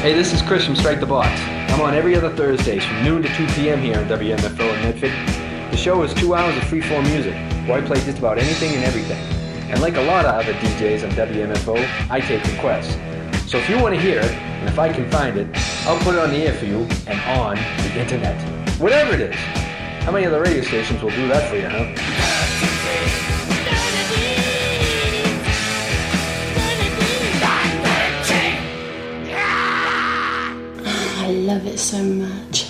Hey, this is Chris from Strike the Box. I'm on every other Thursdays from noon to 2 p.m. here on WMFO in Medford. The show is 2 hours of freeform music, where I play just about anything and everything. And like a lot of other DJs on WMFO, I take requests. So if you want to hear it, and if I can find it, I'll put it on the air for you and on the internet. Whatever it is. How many other radio stations will do that for you, huh? I love it so much.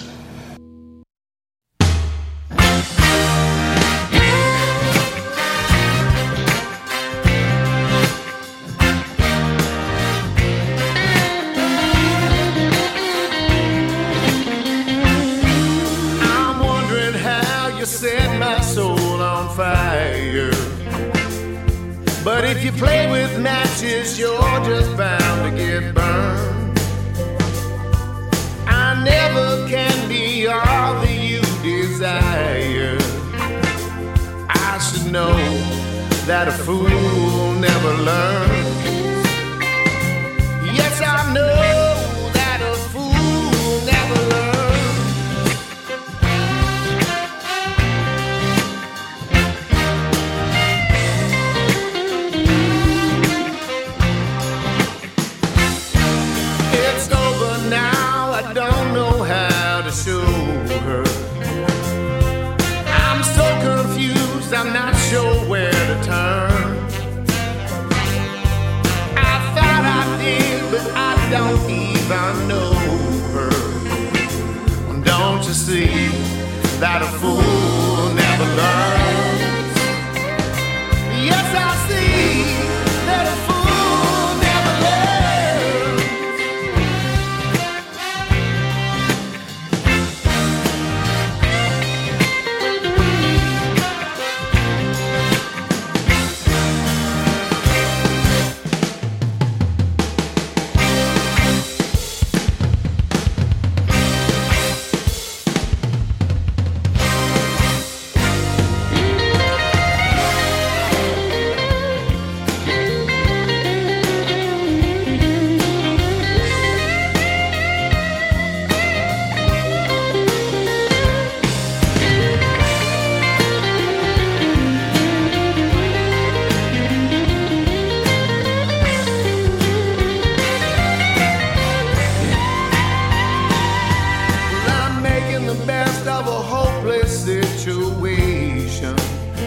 I'm wondering how you set my soul on fire. But if you play with matches, you're just bound to get burned. I never can be all that you desire. I should know that a fool never learns. Yes, I know that a fool never learns. It's over now, I don't know how to show her. I'm so confused, I'm not sure where to turn. I thought I did, but I don't even know her. Don't you see that a fool never learns? Yes, I see that a fool never learns. I'm making the best of a hopeless situation.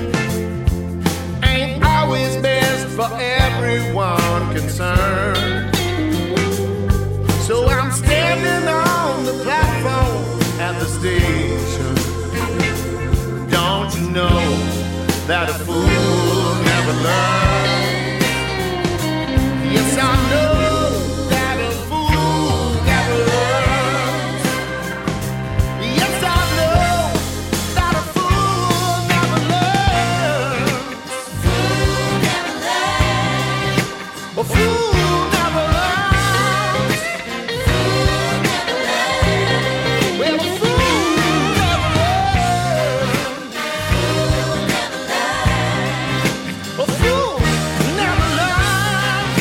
Ain't always best for everyone concerned. So I'm standing on the platform at the station. Don't you know that a fool never learns? Yes, I know that a fool never learns. Yes, I know that a fool never learns. A fool never learns. Well, a fool never learns. A fool never learns.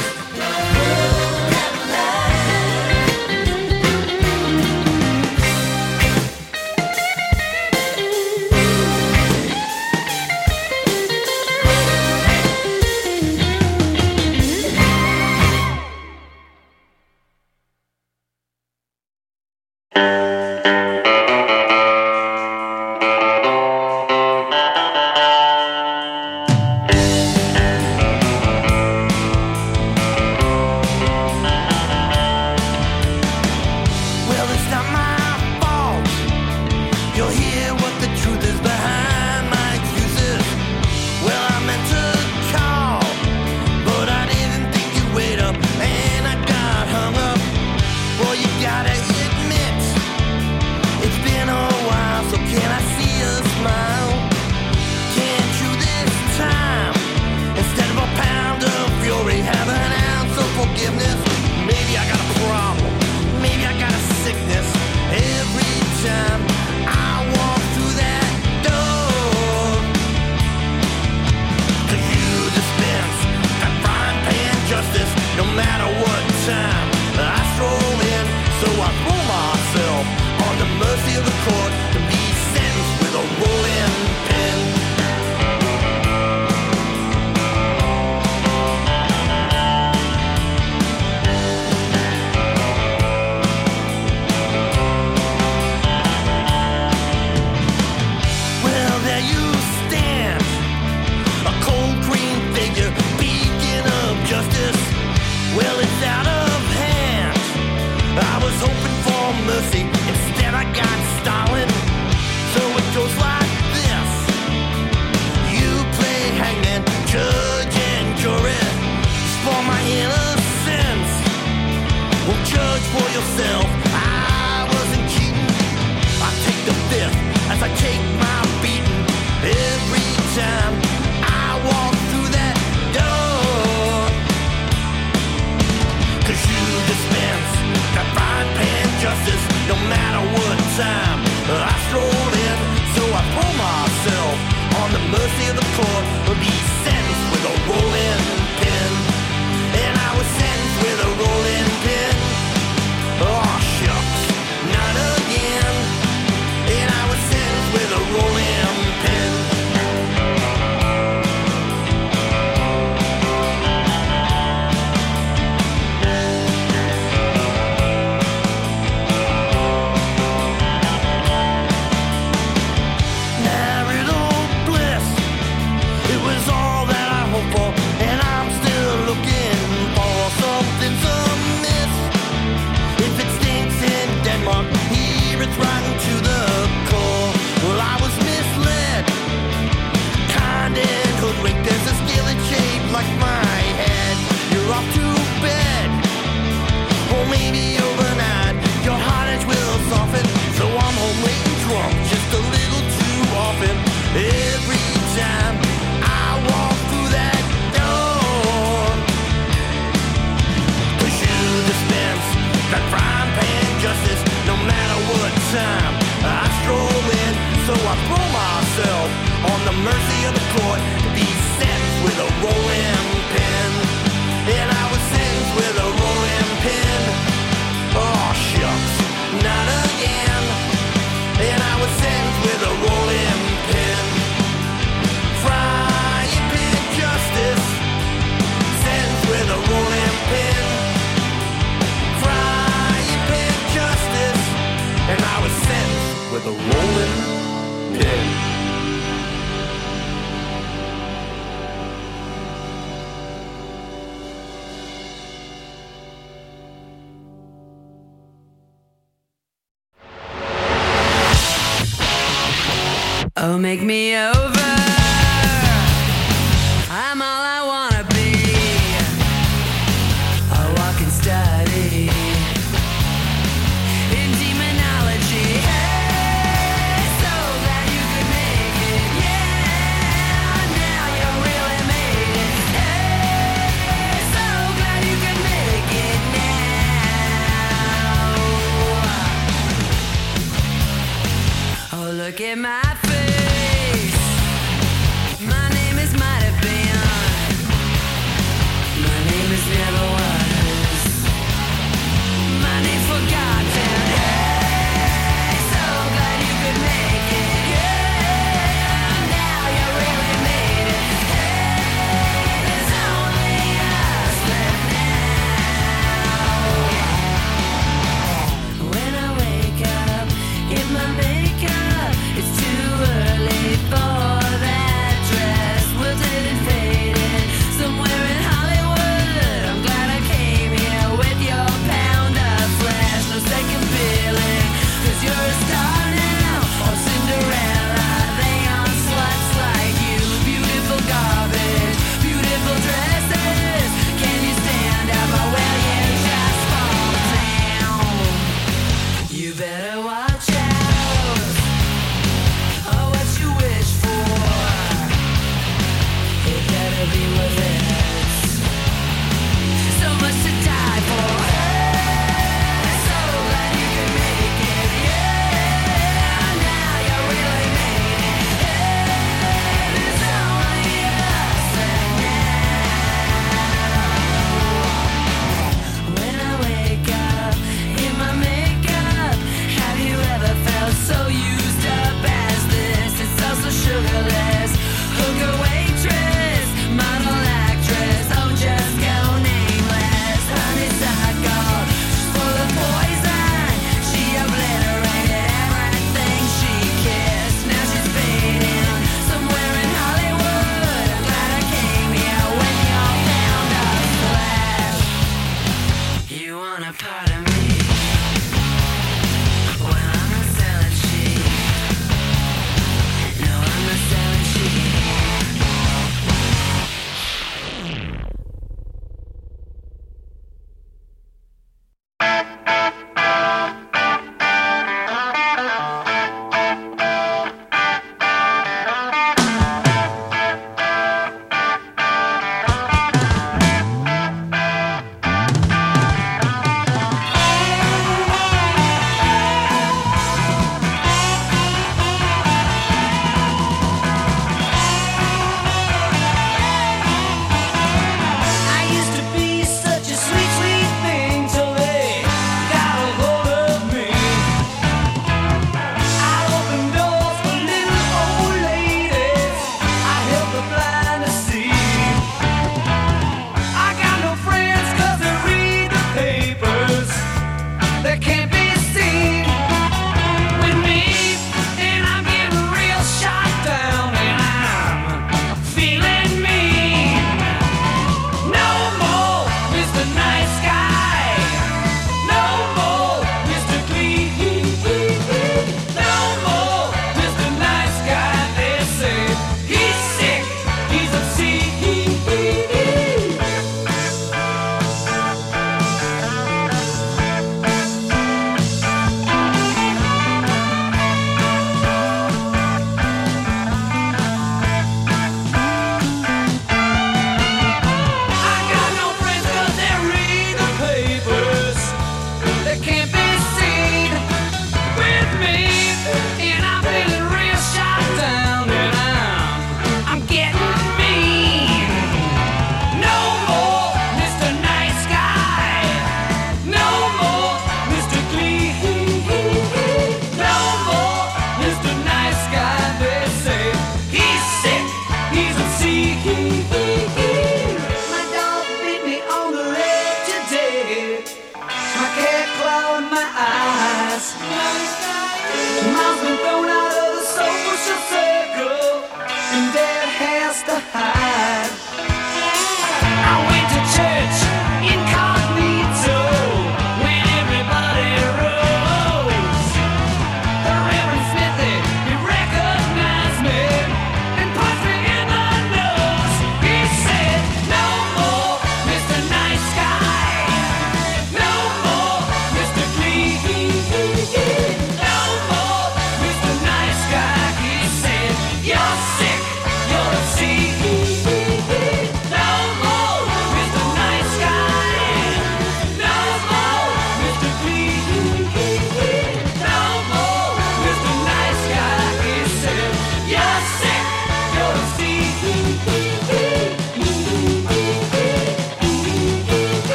Well, it's not my fault. You'll hear what the truth is behind my excuses. Well, I meant to call, but I didn't think you'd wait up, and I got hung up. Well, you gotta admit, it's been a while, so can I see a smile? Can't you this time, instead of a pound of fury, have an ounce of forgiveness? Maybe I got a problem, maybe I got a sickness. Every time I walk through that door, 'cause you dispense that frying pan justice, no matter what time I stroll in. So I throw myself on the mercy of the court to be sentenced with a rolling pin. Well, there you stand, a cold green figure, beacon of justice. Well, it's out of hand. I was hoping for mercy, instead I got Stalin. So it goes like this: you play hangman, judge and jury. For my innocence, well, judge for yourself. I wasn't cheating. I take the fifth as I take my beating every time I walk through that door. 'Cause you dispense that frying pan justice no matter what time I stroll in. So I throw myself on the mercy of the court, will be sentenced with a rolling pin. And I was sentenced with a rolling pin. Oh shucks, not again. And I was sentenced with a rolling pin. Marital bliss, it was all that I hoped for, and I'm still looking for something's amiss. If it stinks in Denmark, here it's rotten to the core. Well, I was misled, kind and hoodwinked. There's a skillet shaped like my head. You're off to bed, or maybe overnight. Your heart edge will soften, so I'm home late and drunk, just a little too often. Every time I walk through that door, 'cause you dispense that frying pan justice no matter what time I stroll in. So I throw myself on the mercy of the court to be sentenced with a rolling pin. And I was sentenced with a rolling pin. Oh shucks, not again. And I was sentenced with a rolling pin. Frying pan justice, sentenced with a rolling pin. Frying pan justice, and I was sentenced with a rolling pin. Oh, make me over. I'm all I wanna be. A walking study in demonology. Hey, so glad you could make it. Yeah, now you really made it. Hey, so glad you could make it now. Oh, look at my face.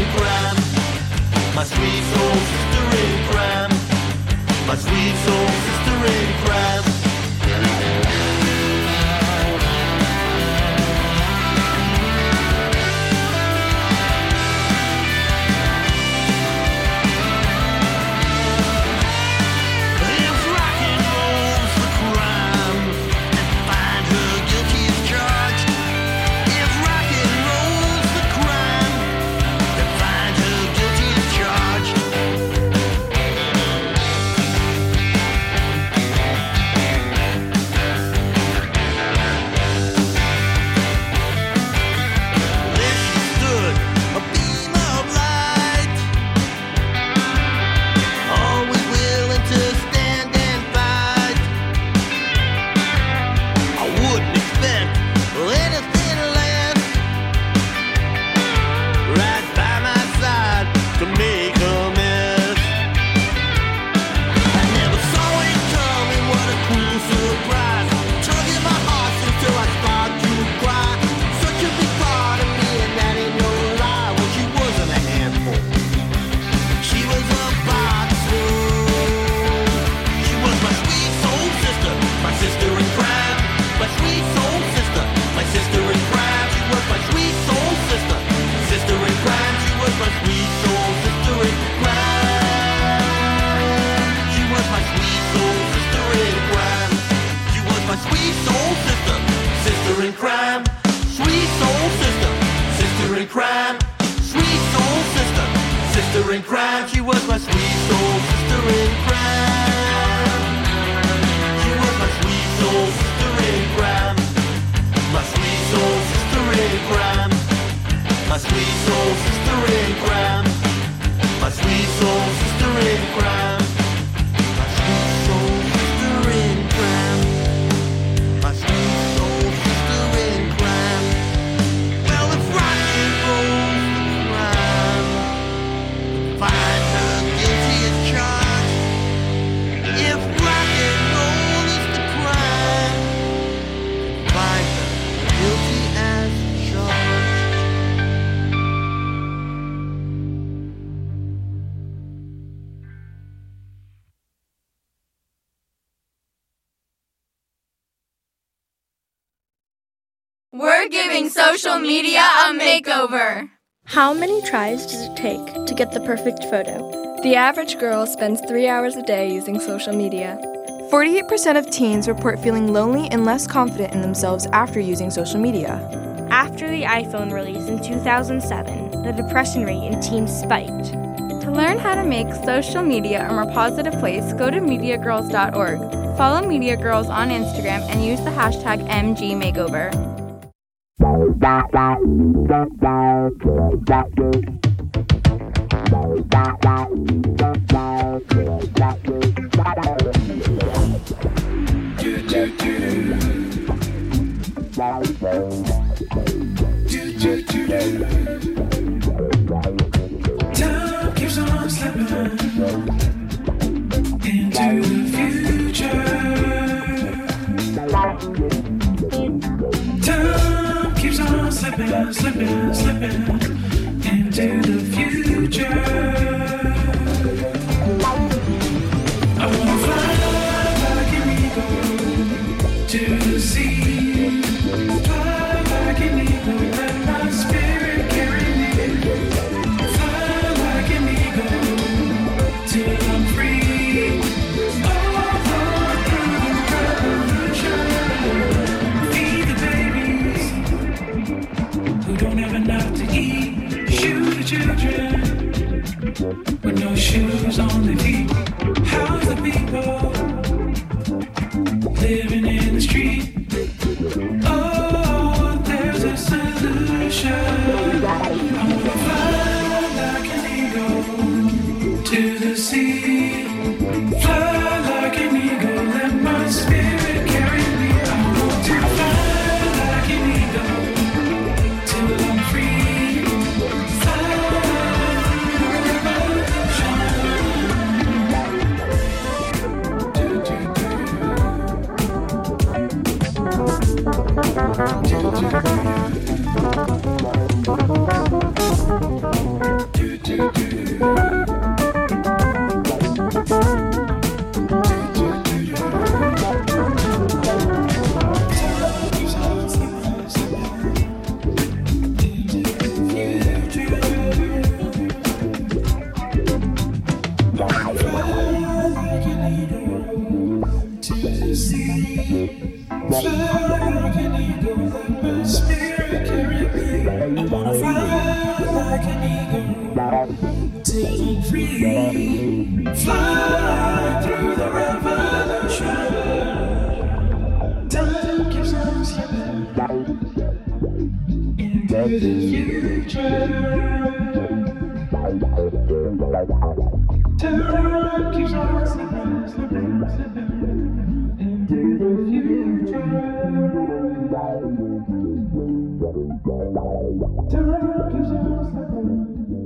crime. My sweet soul sister in crime. My sweet soul sister in crime. We're giving social media a makeover. How many tries does it take to get the perfect photo? The average girl spends 3 hours a day using social media. 48% of teens report feeling lonely and less confident in themselves after using social media. After the iPhone release in 2007, the depression rate in teens spiked. To learn how to make social media a more positive place, go to MediaGirls.org. Follow Media Girls on Instagram and use the hashtag MGMakeover. Time keeps on slipping into the future. Time keeps on slipping, slipping, slipping into the future. I wanna fly like an eagle to the sea. Fly like an eagle, let my spirit carry me. Fly like an eagle till I'm free. All through the revolution. Feed the babies who don't have enough to eat. Shoot the children with no shoes on their feet. How's the people living in the street? Oh, there's a solution. I wanna fly like an eagle to the sea. Fly like an eagle, let my spirit carry me. I want to fly like an eagle till I'm free. Fly, revolution. an eagle, take free, fly through the revolution. Time keeps on slipping into the future. Time keeps on slipping, slipping, slipping into the future. Time keeps on slipping.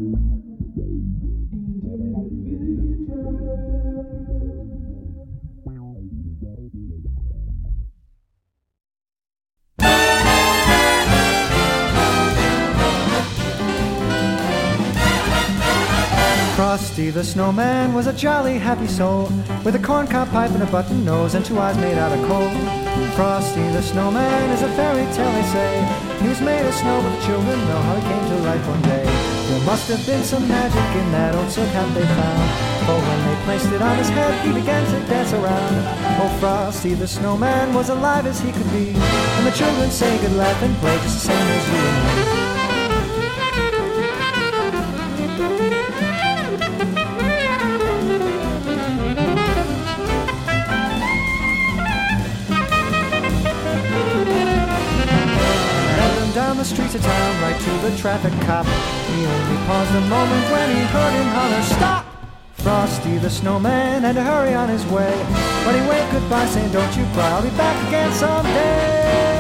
Frosty the Snowman was a jolly happy soul, with a corncob pipe and a button nose and 2 eyes made out of coal. Frosty the Snowman is a fairy tale, they say. He was made of snow, but the children know how he came to life one day. There must have been some magic in that old silk hat they found, for when they placed it on his head, he began to dance around. Oh, Frosty the Snowman was alive as he could be, and the children say good laugh and play just the same as you and me. Down the streets of town, right to the traffic cop. He only paused a moment when he heard him holler, "Stop!" Frosty the Snowman had to hurry on his way, but he waved goodbye saying, "Don't you cry, I'll be back again someday."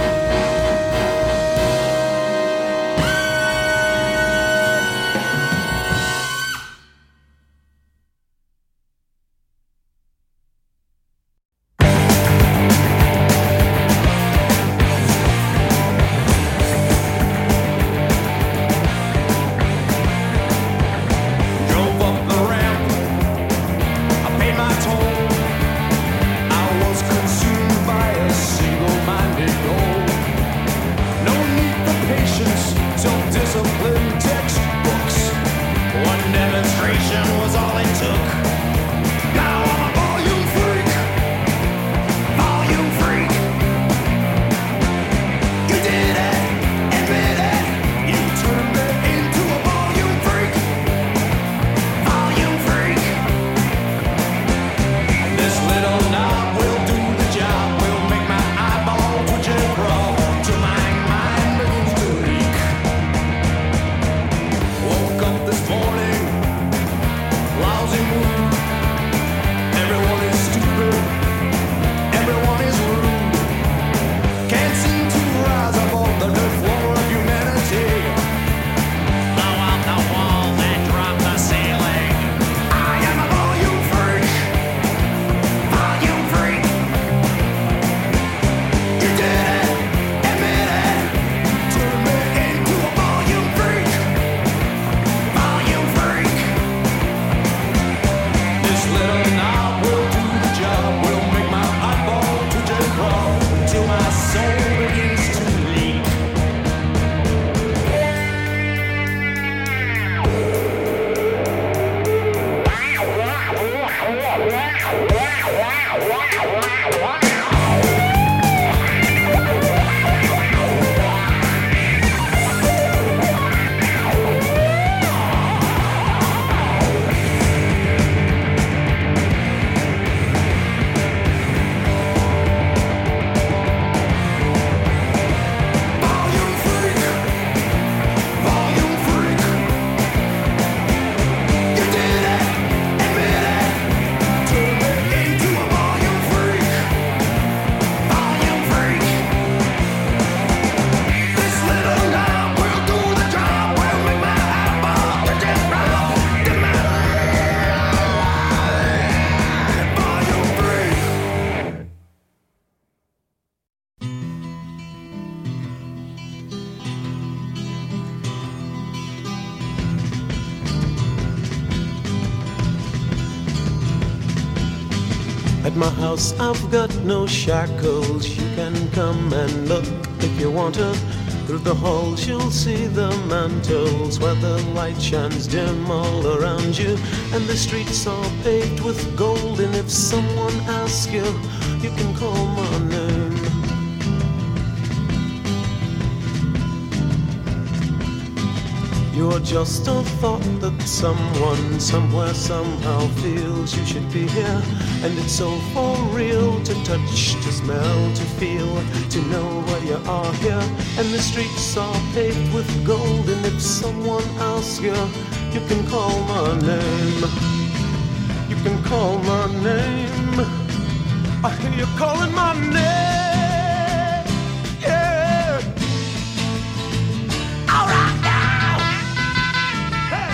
At my house I've got no shackles. You can come and look if you want to. Through the halls you'll see the mantles where the light shines dim all around you, and the streets are paved with gold. And if someone asks you, you can call my name. You're just a thought that someone, somewhere, somehow feels you should be here. And it's so for real to touch, to smell, to feel, to know where you are here. And the streets are paved with gold, and if someone asks you, you can call my name. You can call my name. I hear you calling my name. Yeah. All right now. Hey.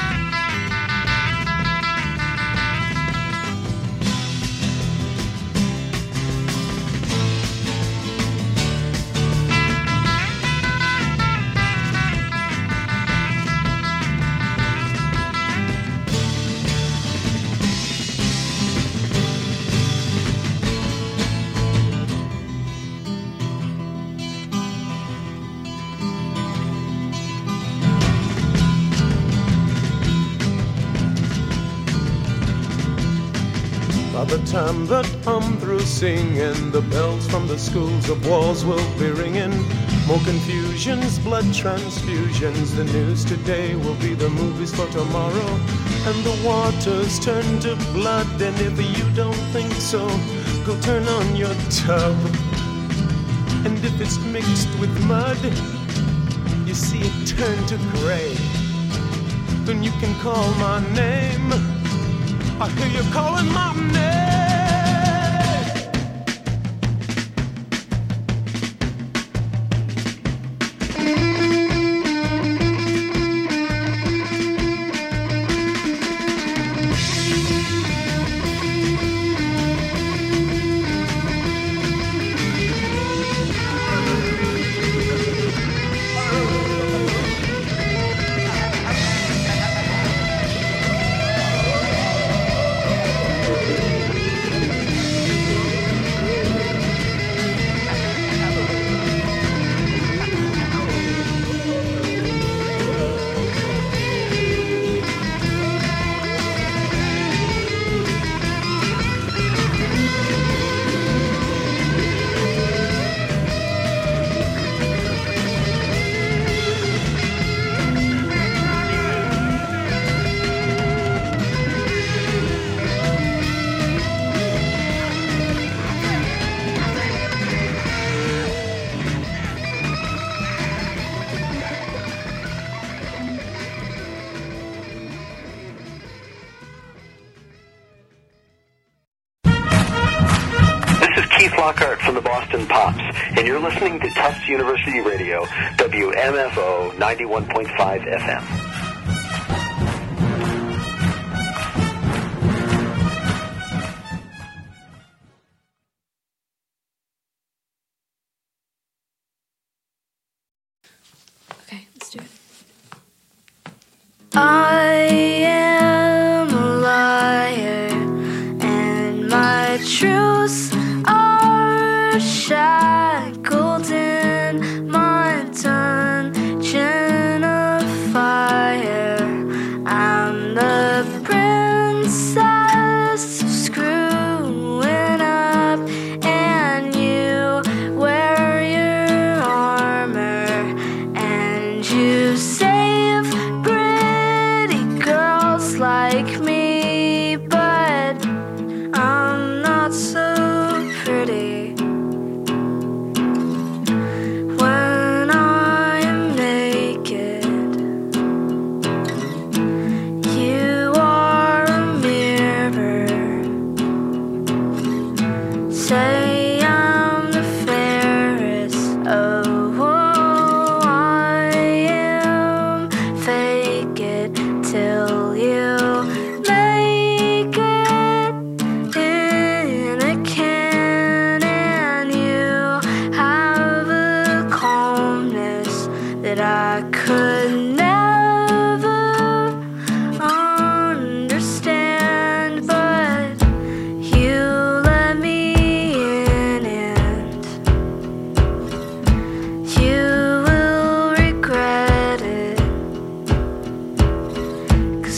By the time that I'm through singing, the bells from the schools of walls will be ringing. More confusions, blood transfusions. The news today will be the movies for tomorrow. And the waters turn to blood. And if you don't think so, go turn on your tub. And if it's mixed with mud, you see it turn to gray. Then you can call my name. I hear you calling my name. Lockhart from the Boston Pops, and you're listening to Tufts University Radio, WMFO 91.5 FM. Okay, let's do it. I am a liar, and my truths are shackled in my dungeon of fire. I'm the princess screwing up, and you wear your armor, and you save pretty girls like me, but I'm not so pretty. When I am naked, you are a mirror. Say I'm the fairest. Oh, I am. Fake it till you make it in a can, and you have a calmness that I could never understand, but you let me in, and you will regret it, 'cause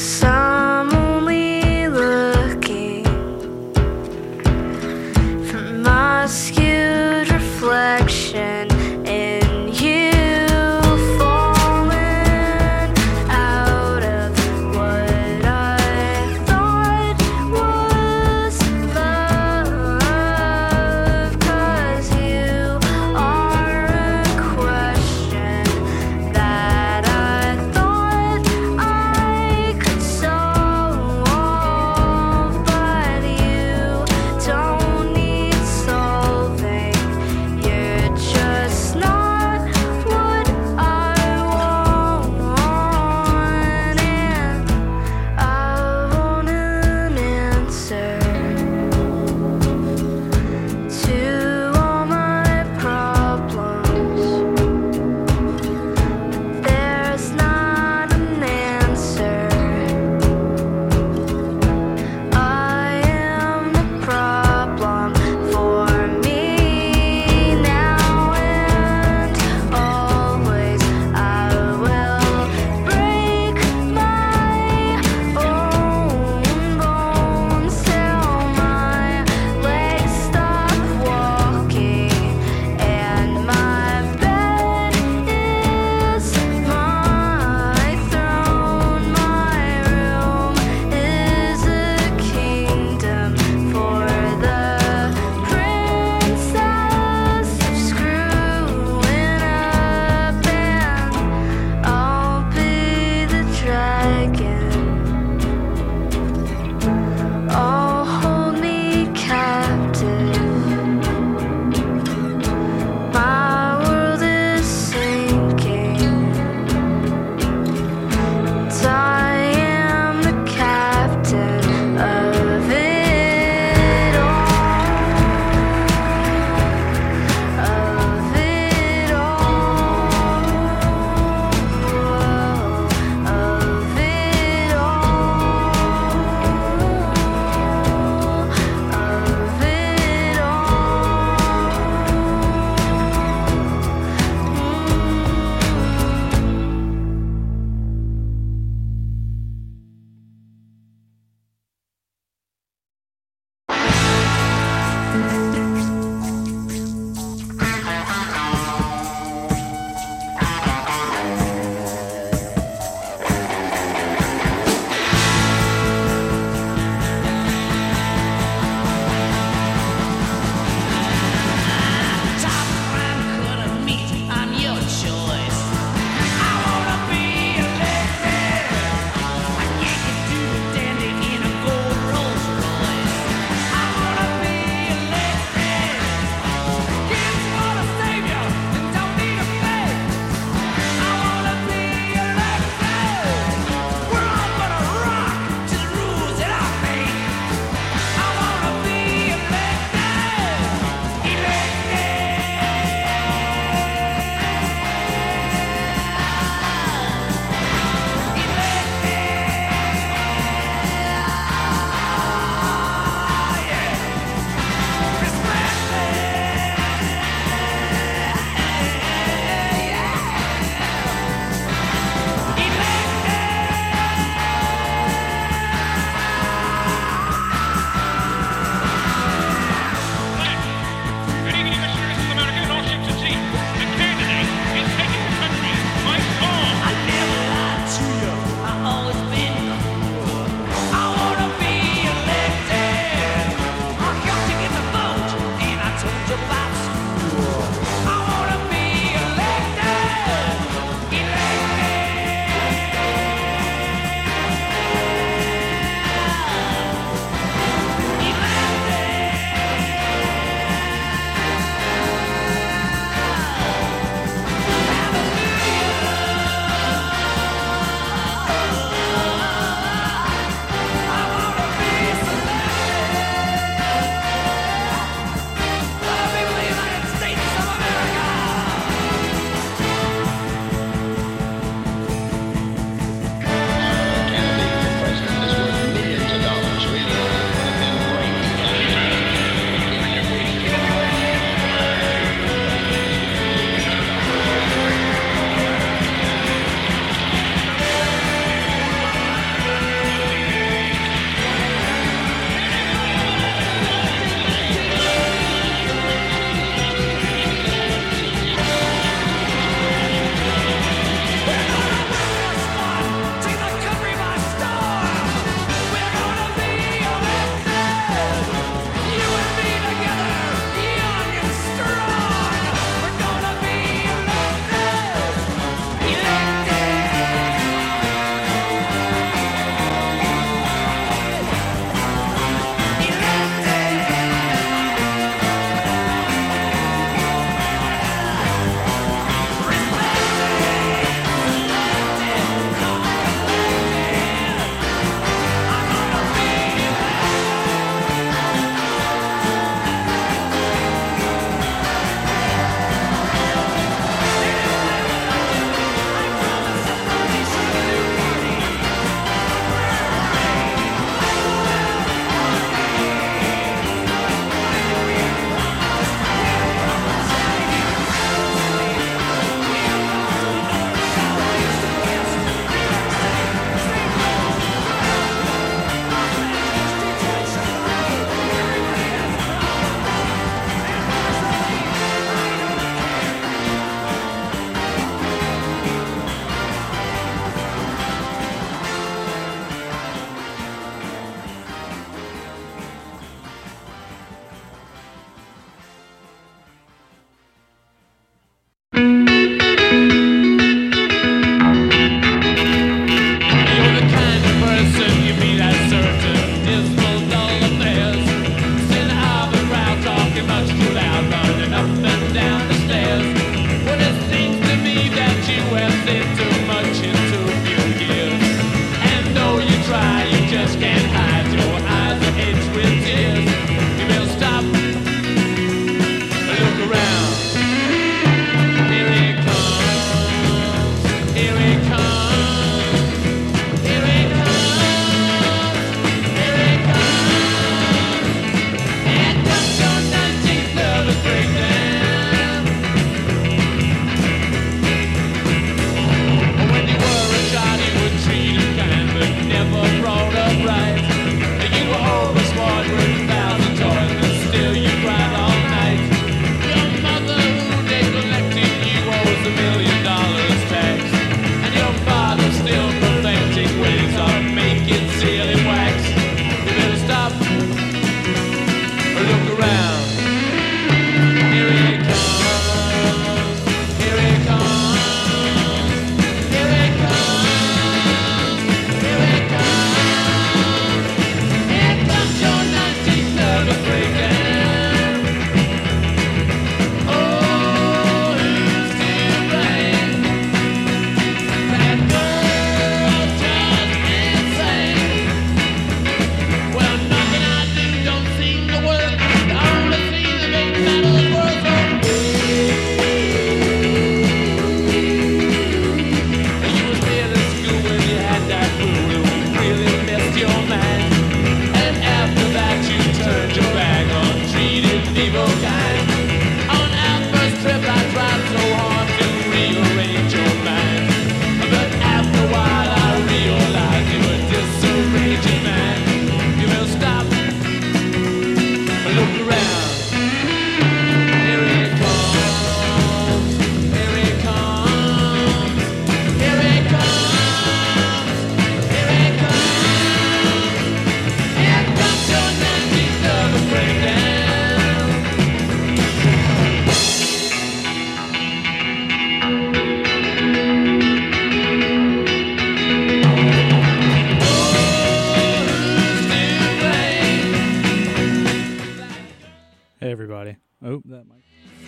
Oh, that might.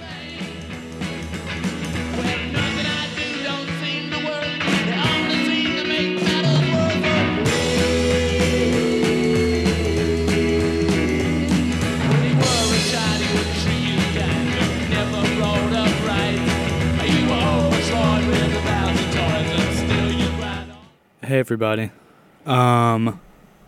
Hey everybody. I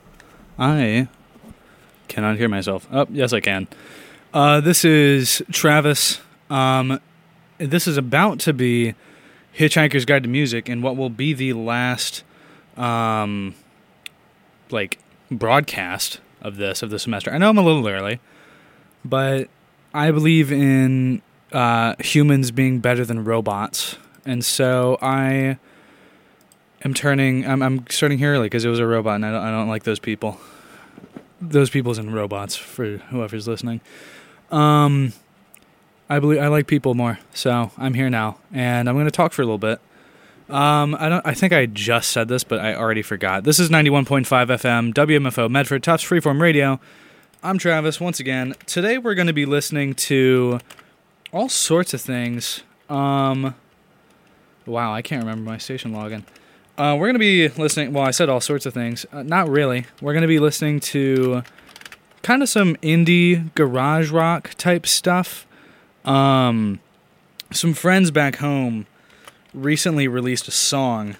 cannot hear myself. Oh, yes I can. This is Travis. This is about to be Hitchhiker's Guide to Music, and what will be the last broadcast of this semester. I know I'm a little early, but I believe in humans being better than robots, and so I'm starting here early because it was a robot, and I don't like those people. Those people's in robots for whoever's listening. I like people more, so I'm here now, and I'm going to talk for a little bit. I think I just said this, but I already forgot. This is 91.5 FM, WMFO, Medford, Tufts Freeform Radio. I'm Travis, once again. Today we're going to be listening to all sorts of things. Wow, I can't remember my station login. We're going to be listening, well, I said all sorts of things. Not really. We're going to be listening to kind of some indie garage rock type stuff. Some friends back home recently released a song,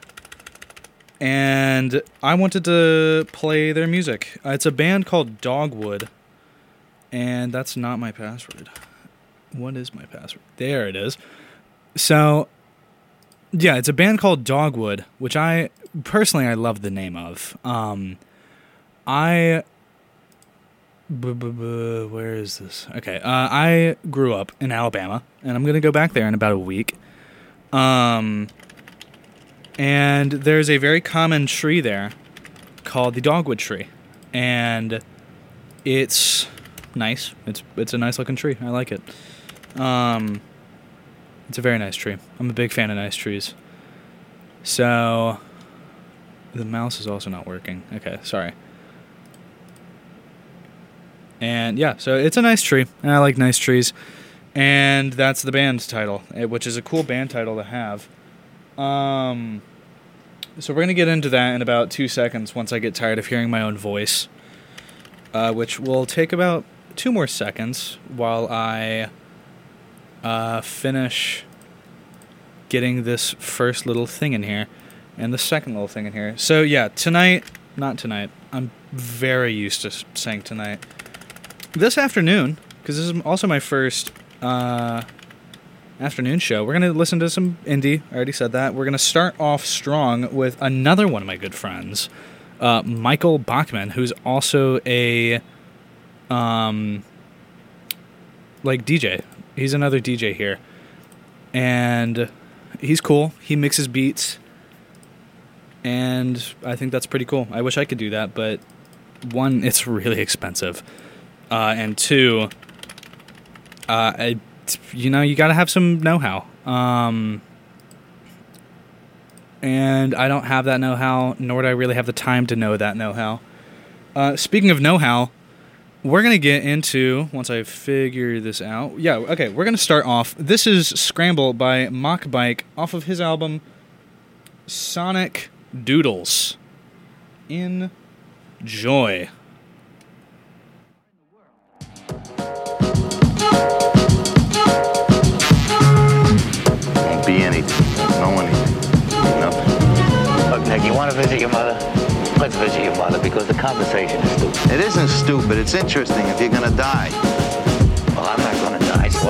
and I wanted to play their music. It's a band called Dogwood, and that's not my password. What is my password? There it is. So, yeah, it's a band called Dogwood, which I love the name of. Where is this? Okay, I grew up in Alabama, and I'm going to go back there in about a week. And there's a very common tree there called the dogwood tree, and it's nice. It's a nice looking tree. I like it. It's a very nice tree. I'm a big fan of nice trees. So, the mouse is also not working. Okay, sorry. And yeah, so it's a nice tree, and I like nice trees. And that's the band's title, which is a cool band title to have. So we're going to get into that in about 2 seconds once I get tired of hearing my own voice, which will take about 2 more seconds while I finish getting this first little thing in here and the second little thing in here. So yeah, not tonight. I'm very used to saying tonight. This afternoon, because this is also my first afternoon show, we're going to listen to some indie. I already said that. We're going to start off strong with another one of my good friends, Michael Bachman, who's also a DJ. He's another DJ here, and he's cool. He mixes beats, and I think that's pretty cool. I wish I could do that, but one, it's really expensive, and two, you got to have some know-how. And I don't have that know-how, nor do I really have the time to know that know-how. Speaking of know-how, we're going to get into, once I figure this out, yeah, okay, we're going to start off. This is Scramble by Mock Bike off of his album Sonic Doodles. Enjoy. Won't be anything. Won't know anything. Nothing. Look, Nick, you want to visit your mother? Let's visit your mother, because the conversation is stupid. It isn't stupid. It's interesting if you're gonna die.